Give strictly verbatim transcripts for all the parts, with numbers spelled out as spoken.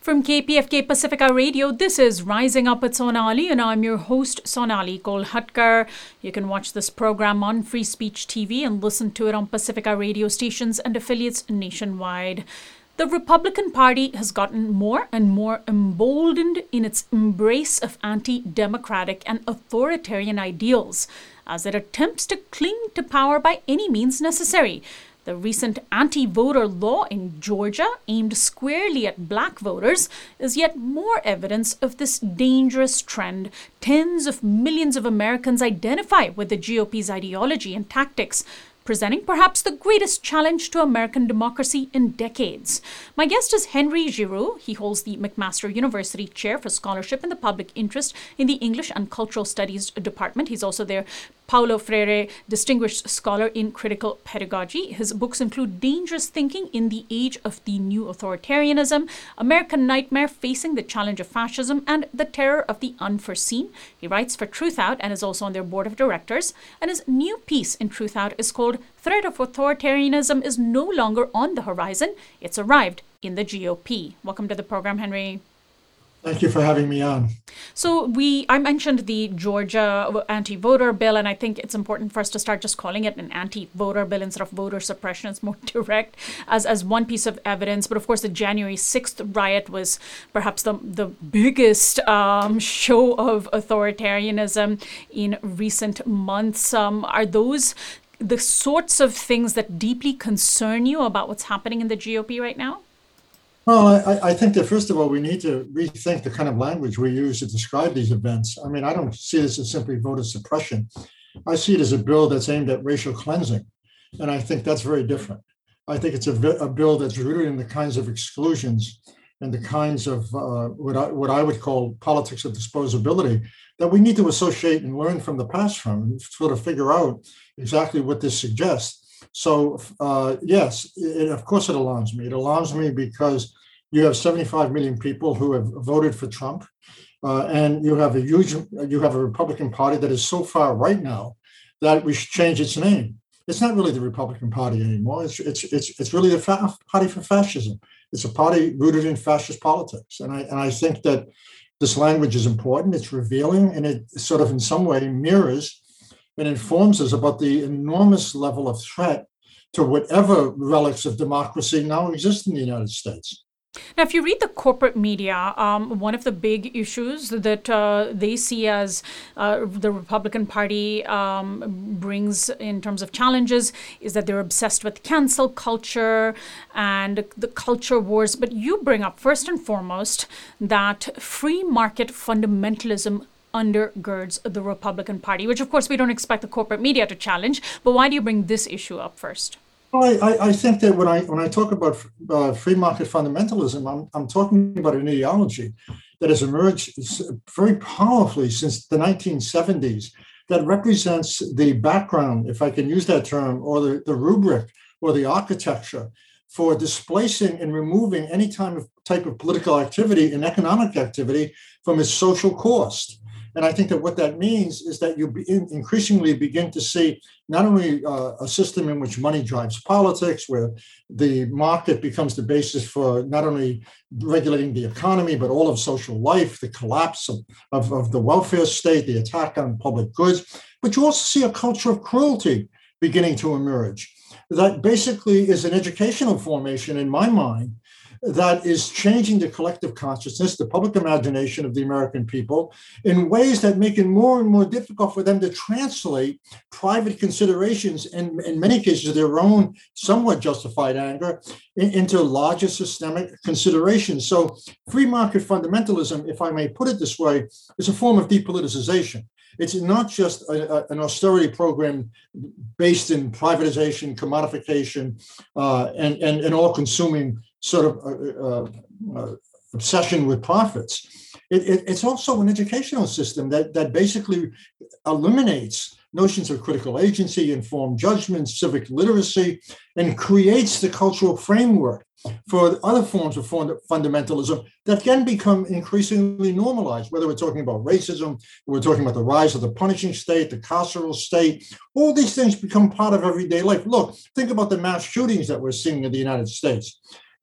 From K P F K Pacifica Radio, this is Rising Up with Sonali, and I'm your host, Sonali Kolhatkar. You can watch this program on Free Speech T V and listen to it on Pacifica radio stations and affiliates nationwide. The Republican Party has gotten more and more emboldened in its embrace of anti-democratic and authoritarian ideals as it attempts to cling to power by any means necessary. The recent anti-voter law in Georgia, aimed squarely at black voters, is yet more evidence of this dangerous trend. Tens of millions of Americans identify with the G O P's ideology and tactics, presenting perhaps the greatest challenge to American democracy in decades. My guest is Henry Giroux. He holds the McMaster University Chair for Scholarship in the Public Interest in the English and Cultural Studies Department. He's also their Paulo Freire Distinguished Scholar in Critical Pedagogy. His books include Dangerous Thinking in the Age of the New Authoritarianism, American Nightmare Facing the Challenge of Fascism, and The Terror of the Unforeseen. He writes for Truthout and is also on their board of directors. And his new piece in Truthout is called Threat of Authoritarianism is No Longer on the Horizon. It's arrived in the G O P. Welcome to the program, Henry. Thank you for having me on. So we, I mentioned the Georgia anti-voter bill, and I think it's important for us to start just calling it an anti-voter bill instead of voter suppression. It's more direct as, as one piece of evidence. But of course, the January sixth riot was perhaps the, the biggest um, show of authoritarianism in recent months. Um, are those the sorts of things that deeply concern you about what's happening in the G O P right now? Well, I, I think that, first of all, we need to rethink the kind of language we use to describe these events. I mean, I don't see this as simply voter suppression. I see it as a bill that's aimed at racial cleansing. And I think that's very different. I think it's a, a bill that's rooted in the kinds of exclusions and the kinds of uh, what, I, what I would call politics of disposability that we need to associate and learn from the past from and sort of figure out exactly what this suggests. So, uh, yes, it, of course it alarms me. It alarms me because you have seventy-five million people who have voted for Trump, uh, and you have a huge, you have a Republican Party that is so far right now that we should change its name. It's not really the Republican Party anymore. It's it's it's it's really the fa- party for fascism. It's a party rooted in fascist politics, and I and I think that this language is important. It's revealing, and it sort of in some way mirrors and informs us about the enormous level of threat to whatever relics of democracy now exist in the United States. Now, if you read the corporate media, um, one of the big issues that uh, they see as uh, the Republican Party um, brings in terms of challenges is that they're obsessed with cancel culture and the culture wars. But you bring up first and foremost that free market fundamentalism undergirds the Republican Party, which of course we don't expect the corporate media to challenge. But why do you bring this issue up first? Well, I, I think that when I when I talk about uh, free market fundamentalism, I'm, I'm talking about an ideology that has emerged very powerfully since the nineteen seventies that represents the background, if I can use that term, or the, the rubric or the architecture for displacing and removing any time of type of political activity and economic activity from its social cost. And I think that what that means is that you be increasingly begin to see not only uh, a system in which money drives politics, where the market becomes the basis for not only regulating the economy, but all of social life, the collapse of, of, of the welfare state, the attack on public goods, but you also see a culture of cruelty beginning to emerge. That basically is an educational formation in my mind that is changing the collective consciousness, the public imagination of the American people in ways that make it more and more difficult for them to translate private considerations and, in many cases, their own somewhat justified anger in, into larger systemic considerations. So free market fundamentalism, if I may put it this way, is a form of depoliticization. It's not just a, a, an austerity program based in privatization, commodification, uh, and, and, and all-consuming sort of uh, uh, obsession with profits. It, it, it's also an educational system that, that basically eliminates notions of critical agency, informed judgment, civic literacy, and creates the cultural framework for other forms of fundamentalism that can become increasingly normalized, whether we're talking about racism, we're talking about the rise of the punishing state, the carceral state. All these things become part of everyday life. Look, think about the mass shootings that we're seeing in the United States.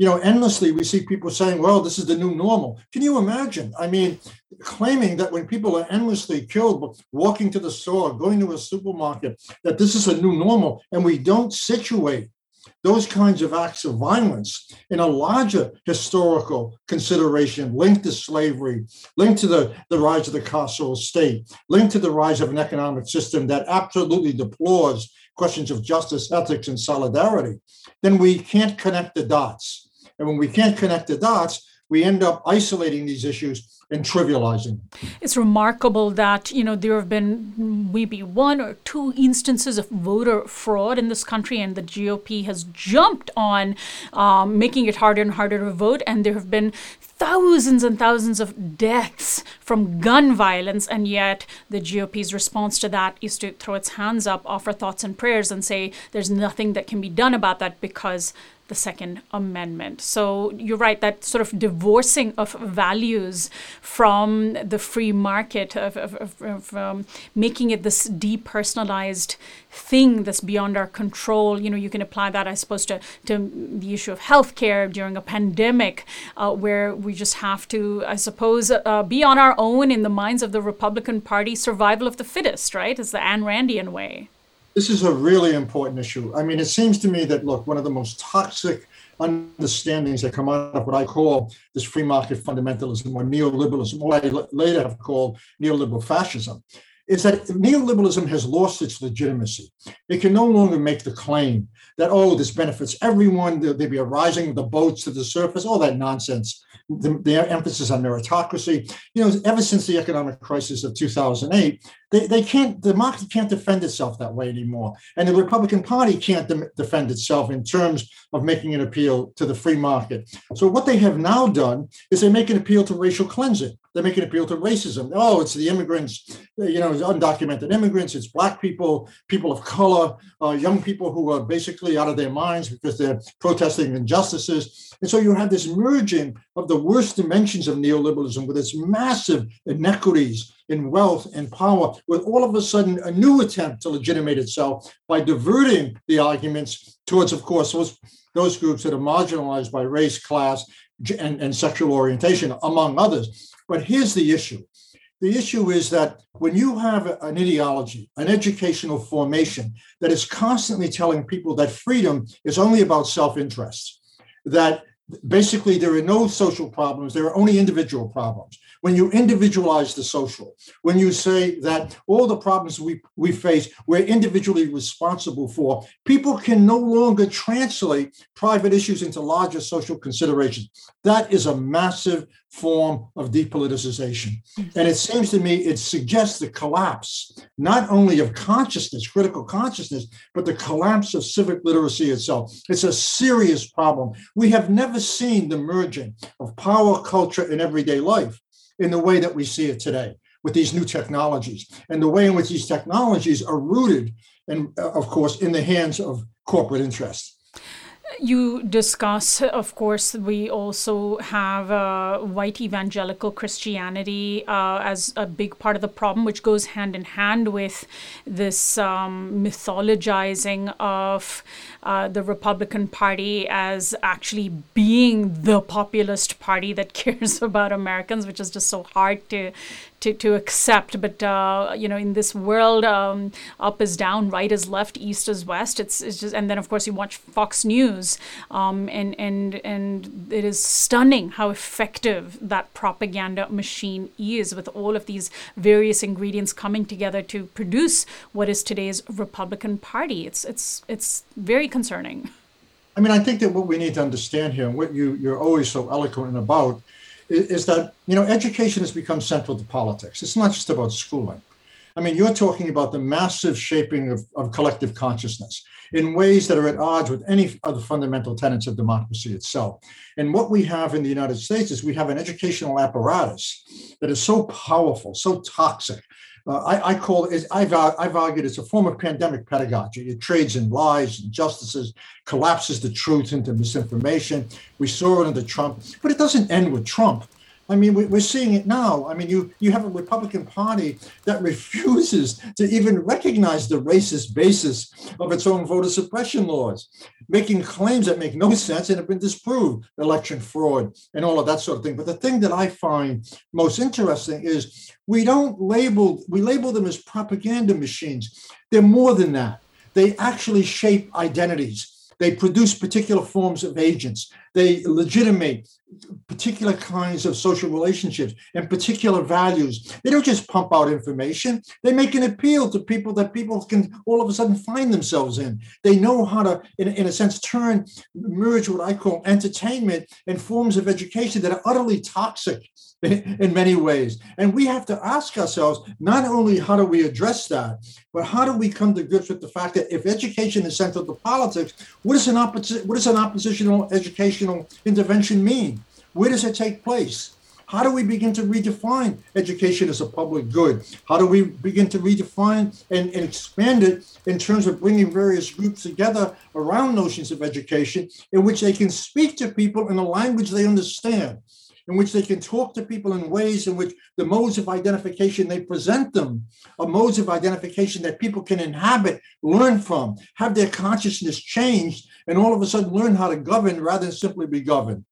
You know, endlessly we see people saying, well, this is the new normal. Can you imagine? I mean, claiming that when people are endlessly killed, walking to the store, going to a supermarket, that this is a new normal, and we don't situate those kinds of acts of violence in a larger historical consideration linked to slavery, linked to the, the rise of the carceral state, linked to the rise of an economic system that absolutely deplores questions of justice, ethics, and solidarity, then we can't connect the dots. And when we can't connect the dots, we end up isolating these issues and trivializing. It's remarkable that, you know, there have been maybe one or two instances of voter fraud in this country, and the G O P has jumped on um, making it harder and harder to vote. And there have been thousands and thousands of deaths from gun violence, and yet the G O P's response to that is to throw its hands up, offer thoughts and prayers, and say there's nothing that can be done about that because the Second Amendment. So you're right, that sort of divorcing of values from the free market, of, of, of, of um, making it this depersonalized thing that's beyond our control. You know, you can apply that, I suppose, to, to the issue of healthcare during a pandemic, uh, where we just have to, I suppose, uh, be on our own in the minds of the Republican Party, survival of the fittest, right? It's the Ayn Randian way. This is a really important issue. I mean, it seems to me that, look, one of the most toxic understandings that come out of what I call this free market fundamentalism or neoliberalism, or I later have called neoliberal fascism, is that neoliberalism has lost its legitimacy. It can no longer make the claim that, oh, this benefits everyone, there'll be a rising of the boats to the surface, all that nonsense. The, the emphasis on meritocracy, you know, ever since the economic crisis of two thousand eight, they, they can't, the market can't defend itself that way anymore. And the Republican Party can't de- defend itself in terms of making an appeal to the free market. So what they have now done is they make an appeal to racial cleansing. They make an appeal to racism. Oh, it's the immigrants, you know, undocumented immigrants, it's Black people, people of color, uh, young people who are basically out of their minds because they're protesting injustices. And so you have this merging of the worst dimensions of neoliberalism with its massive inequities in wealth and power, with all of a sudden a new attempt to legitimate itself by diverting the arguments towards, of course, those, those groups that are marginalized by race, class, and, and sexual orientation, among others. But here's the issue. The issue is that when you have an ideology, an educational formation that is constantly telling people that freedom is only about self-interest, that basically there are no social problems, there are only individual problems. When you individualize the social, when you say that all the problems we, we face, we're individually responsible for, people can no longer translate private issues into larger social considerations. That is a massive form of depoliticization. And it seems to me it suggests the collapse, not only of consciousness, critical consciousness, but the collapse of civic literacy itself. It's a serious problem. We have never seen the merging of power, culture, and everyday life in the way that we see it today with these new technologies, and the way in which these technologies are rooted, and of course, in the hands of corporate interests. You discuss, of course, we also have uh, white evangelical Christianity uh, as a big part of the problem, which goes hand in hand with this um, mythologizing of uh, the Republican Party as actually being the populist party that cares about Americans, which is just so hard to to, to accept. But, uh, you know, in this world, um, up is down, right is left, east is west. It's, it's just, and then, of course, you watch Fox News, um, and, and, and it is stunning how effective that propaganda machine is, with all of these various ingredients coming together to produce what is today's Republican Party. It's, it's, it's very concerning. I mean, I think that what we need to understand here, and what you, you're always so eloquent about, is that, you know, education has become central to politics. It's not just about schooling. I mean, you're talking about the massive shaping of, of collective consciousness in ways that are at odds with any of the fundamental tenets of democracy itself. And what we have in the United States is we have an educational apparatus that is so powerful, so toxic. Uh, I, I call it, I've, I've argued it's a form of pandemic pedagogy. It trades in lies, injustices, collapses the truth into misinformation. We saw it under Trump, but it doesn't end with Trump. I mean, we, we're seeing it now. I mean, you, you have a Republican Party that refuses to even recognize the racist basis of its own voter suppression laws, making claims that make no sense and have been disproved, election fraud and all of that sort of thing. But the thing that I find most interesting is we don't label, we label them as propaganda machines. They're more than that. They actually shape identities. They produce particular forms of agents. They legitimate particular kinds of social relationships and particular values. They don't just pump out information. They make an appeal to people that people can all of a sudden find themselves in. They know how to, in, in a sense, turn, merge what I call entertainment and forms of education that are utterly toxic in, in many ways. And we have to ask ourselves, not only how do we address that, but how do we come to grips with the fact that if education is central to politics, what does an, opposi- what does an oppositional educational intervention mean? Where does it take place? How do we begin to redefine education as a public good? How do we begin to redefine and, and expand it in terms of bringing various groups together around notions of education in which they can speak to people in a language they understand, in which they can talk to people in ways in which the modes of identification they present them are modes of identification that people can inhabit, learn from, have their consciousness changed, and all of a sudden learn how to govern rather than simply be governed.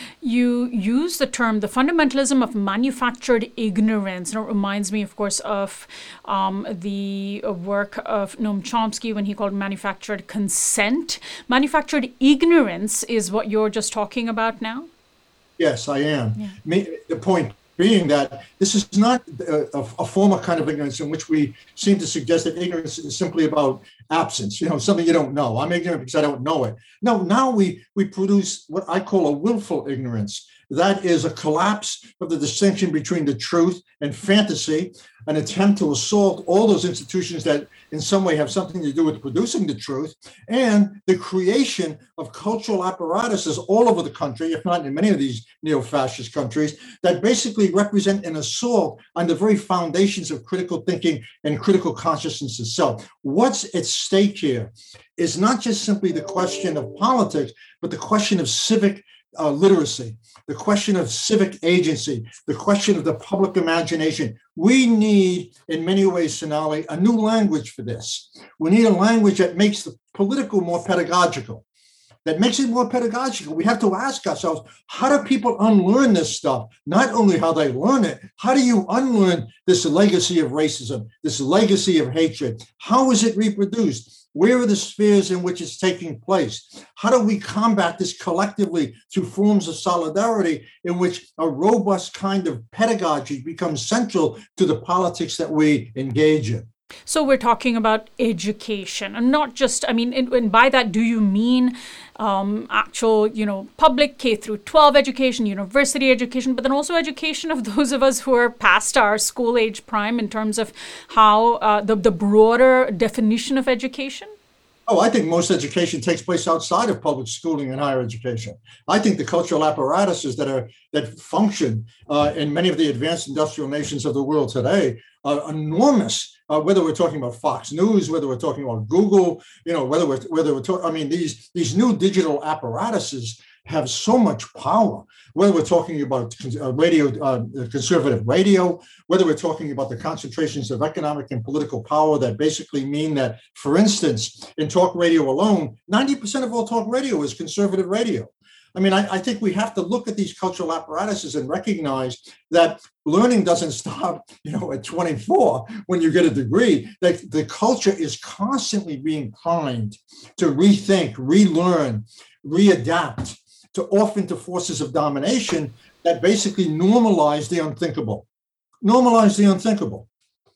You use the term the fundamentalism of manufactured ignorance, and it reminds me, of course, of um, the work of Noam Chomsky when he called manufactured consent. Manufactured ignorance is what you're just talking about now? Yes, I am. Yeah. Me, the point being that this is not a, a former kind of ignorance in which we seem to suggest that ignorance is simply about absence, you know, something you don't know. I'm ignorant because I don't know it. No, now we we produce what I call a willful ignorance. That is a collapse of the distinction between the truth and fantasy, an attempt to assault all those institutions that in some way have something to do with producing the truth, and the creation of cultural apparatuses all over the country, if not in many of these neo-fascist countries, that basically represent an assault on the very foundations of critical thinking and critical consciousness itself. What's at stake here is not just simply the question of politics, but the question of civic Uh, literacy, the question of civic agency, the question of the public imagination. We need, in many ways, Sonali, a new language for this. We need a language that makes the political more pedagogical, that makes it more pedagogical. We have to ask ourselves, how do people unlearn this stuff? Not only how they learn it, how do you unlearn this legacy of racism, this legacy of hatred? How is it reproduced? Where are the spheres in which it's taking place? How do we combat this collectively through forms of solidarity in which a robust kind of pedagogy becomes central to the politics that we engage in? So we're talking about education, and not just, I mean, and by that, do you mean um, actual, you know, public K through twelve education, university education, but then also education of those of us who are past our school age prime in terms of how uh, the, the broader definition of education? Oh, I think most education takes place outside of public schooling and higher education. I think the cultural apparatuses that are that function uh, in many of the advanced industrial nations of the world today are enormous. Uh, whether we're talking about Fox News, whether we're talking about Google, you know, whether we're whether we're talking, I mean, these these new digital apparatuses have so much power. Whether we're talking about uh, radio, uh, conservative radio, whether we're talking about the concentrations of economic and political power that basically mean that, for instance, in talk radio alone, ninety percent of all talk radio is conservative radio. I mean, I, I think we have to look at these cultural apparatuses and recognize that learning doesn't stop, you know, at twenty-four when you get a degree. That the culture is constantly being primed to rethink, relearn, readapt, to often to forces of domination that basically normalize the unthinkable. Normalize the unthinkable.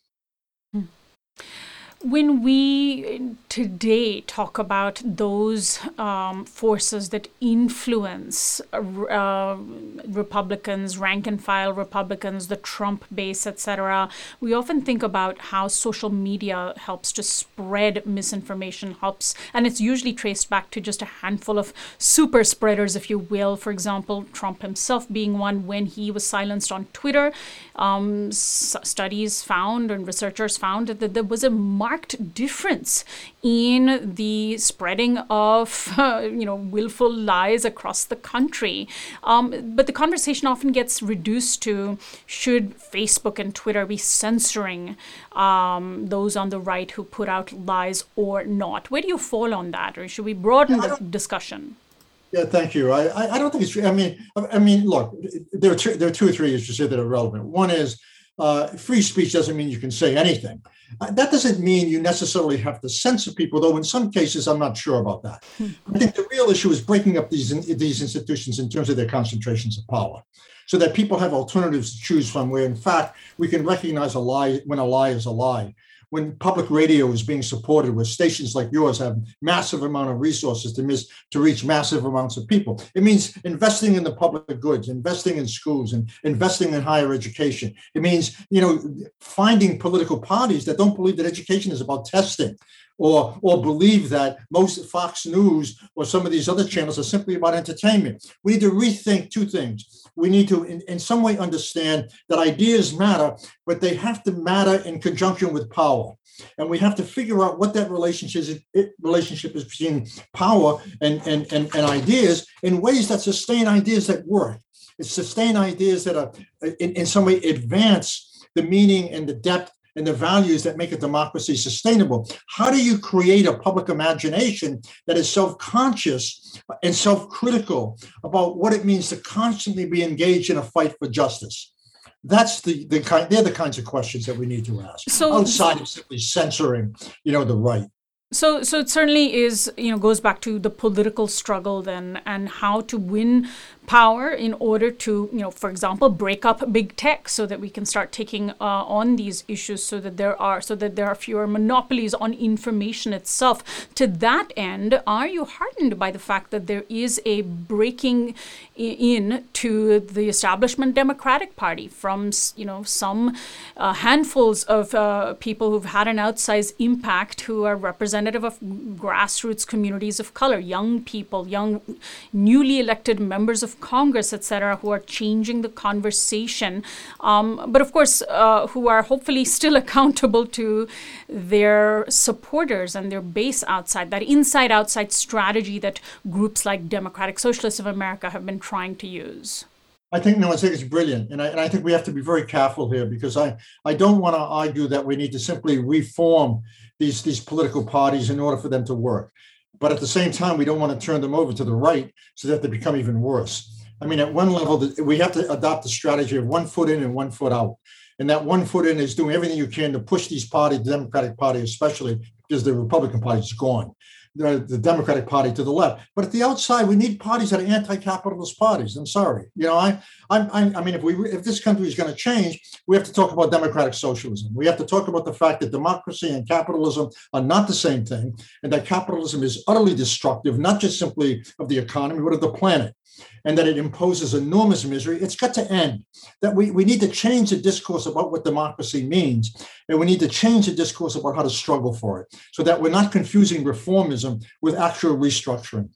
When we today talk about those um, forces that influence uh, Republicans, rank and file Republicans, the Trump base, et cetera, we often think about how social media helps to spread misinformation, helps, and it's usually traced back to just a handful of super spreaders, if you will. For example, Trump himself being one when he was silenced on Twitter. Um, s- studies found and researchers found that there was a marked marked difference in the spreading of, uh, you know, willful lies across the country. Um, but the conversation often gets reduced to, should Facebook and Twitter be censoring um, those on the right who put out lies or not? Where do you fall on that? Or should we broaden the discussion? Yeah, thank you. I, I I don't think it's true. I mean, I mean, look, there are two, there are two or three issues here that are relevant. One is uh, free speech doesn't mean you can say anything. Uh, that doesn't mean you necessarily have to censor people, though in some cases I'm not sure about that. Hmm. I think the real issue is breaking up these these institutions in terms of their concentrations of power, so that people have alternatives to choose from, where in fact we can recognize a lie when a lie is a lie. When public radio is being supported, where stations like yours have massive amount of resources to miss, to reach massive amounts of people, it means investing in the public goods, investing in schools, and investing in higher education. It means, you know, finding political parties that don't believe that education is about testing, or or believe that most Fox News or some of these other channels are simply about entertainment. We need to rethink two things. We need to, in, in some way, understand that ideas matter, but they have to matter in conjunction with power. And we have to figure out what that relationship is, it, relationship is between power and, and, and, and ideas in ways that sustain ideas that work. It's sustain ideas that are, in, in some way, advance the meaning and the depth and the values that make a democracy sustainable. How do you create a public imagination that is self-conscious and self-critical about what it means to constantly be engaged in a fight for justice? That's the, the kind, they're the kinds of questions that we need to ask, so, outside of simply censoring, you know, the right. So, so it certainly is, you know, goes back to the political struggle then, and how to win power in order to, you know, for example, break up big tech so that we can start taking uh, on these issues, so that there are so that there are fewer monopolies on information itself. To that end, are you heartened by the fact that there is a breaking in to the establishment Democratic Party from, you know, some uh, handfuls of uh, people who've had an outsized impact, who are representative of grassroots communities of color, young people, young newly elected members of Congress, et cetera, who are changing the conversation, um, but of course, uh, who are hopefully still accountable to their supporters and their base outside, that inside-outside strategy that groups like Democratic Socialists of America have been trying to use? I think, no, I think it's brilliant. And I, and I think we have to be very careful here, because I, I don't want to argue that we need to simply reform these, these political parties in order for them to work. But at the same time, we don't want to turn them over to the right so that they become even worse. I mean, at one level, we have to adopt the strategy of one foot in and one foot out. And that one foot in is doing everything you can to push these parties, the Democratic Party especially, because the Republican Party is gone, the, the Democratic Party to the left. But at the outside, we need parties that are anti-capitalist parties. I'm sorry. You know, I I'm, I mean, if we if this country is going to change, we have to talk about democratic socialism. We have to talk about the fact that democracy and capitalism are not the same thing, and that capitalism is utterly destructive, not just simply of the economy, but of the planet, and that it imposes enormous misery. It's got to end. That we, we need to change the discourse about what democracy means, and we need to change the discourse about how to struggle for it, so that we're not confusing reformism with actual restructuring.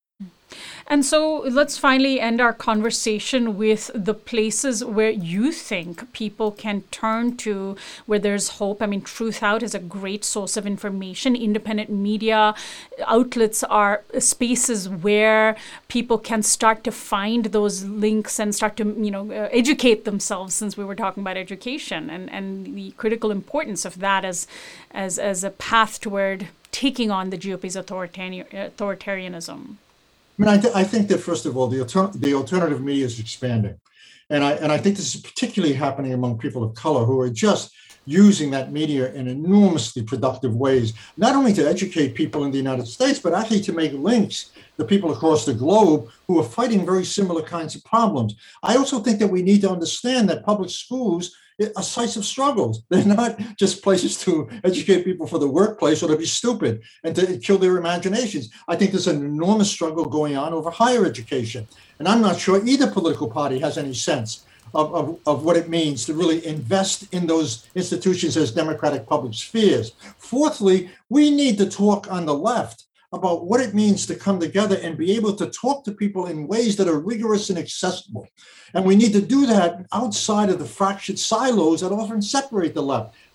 And so let's finally end our conversation with the places where you think people can turn to, where there's hope. I mean, Truth Out is a great source of information. Independent media outlets are spaces where people can start to find those links and start to, you know, uh, educate themselves, since we were talking about education and, and the critical importance of that as, as, as a path toward taking on the G O P's authoritarian, authoritarianism. I mean, I, th- I think that, first of all, the, alter- the alternative media is expanding. And I, and I think this is particularly happening among people of color, who are just using that media in enormously productive ways, not only to educate people in the United States, but actually to make links to people across the globe who are fighting very similar kinds of problems. I also think that we need to understand that public schools are sites of struggles. They're not just places to educate people for the workplace or to be stupid and to kill their imaginations. I think there's an enormous struggle going on over higher education. And I'm not sure either political party has any sense of, of, of what it means to really invest in those institutions as democratic public spheres. Fourthly, we need to talk on the left about what it means to come together and be able to talk to people in ways that are rigorous and accessible. And we need to do that outside of the fractured silos that often separate the left.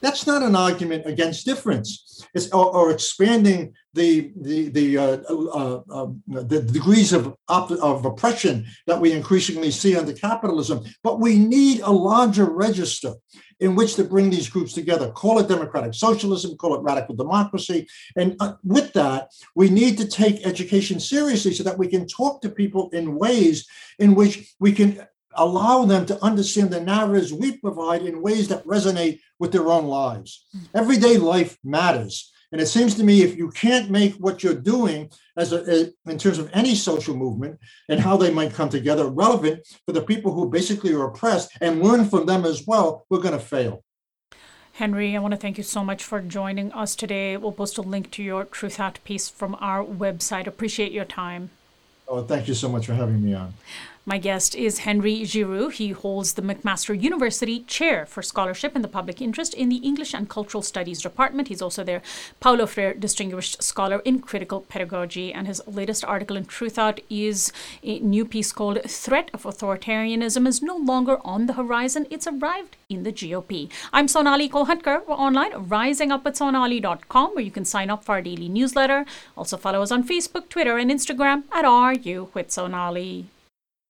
That's not an argument against difference. It's or, or expanding the the the, uh, uh, uh, the degrees of op- of oppression that we increasingly see under capitalism. But we need a larger register in which to bring these groups together. Call it democratic socialism, call it radical democracy, and uh, with that, we need to take education seriously so that we can talk to people in ways in which we can allow them to understand the narratives we provide in ways that resonate with their own lives. Everyday life matters. And it seems to me if you can't make what you're doing as a, in terms of any social movement and how they might come together relevant for the people who basically are oppressed and learn from them as well, we're going to fail. Henry, I want to thank you so much for joining us today. We'll post a link to your Truthout piece from our website. Appreciate your time. Oh, thank you so much for having me on. My guest is Henry Giroux. He holds the McMaster University Chair for Scholarship in the Public Interest in the English and Cultural Studies Department. He's also their Paulo Freire Distinguished Scholar in Critical Pedagogy. And his latest article in Truthout is a new piece called Threat of Authoritarianism is No Longer on the Horizon. It's arrived in the G O P. I'm Sonali Kolhatkar. We're online at rising up at sonali dot com, where you can sign up for our daily newsletter. Also follow us on Facebook, Twitter, and Instagram at Are You with Sonali.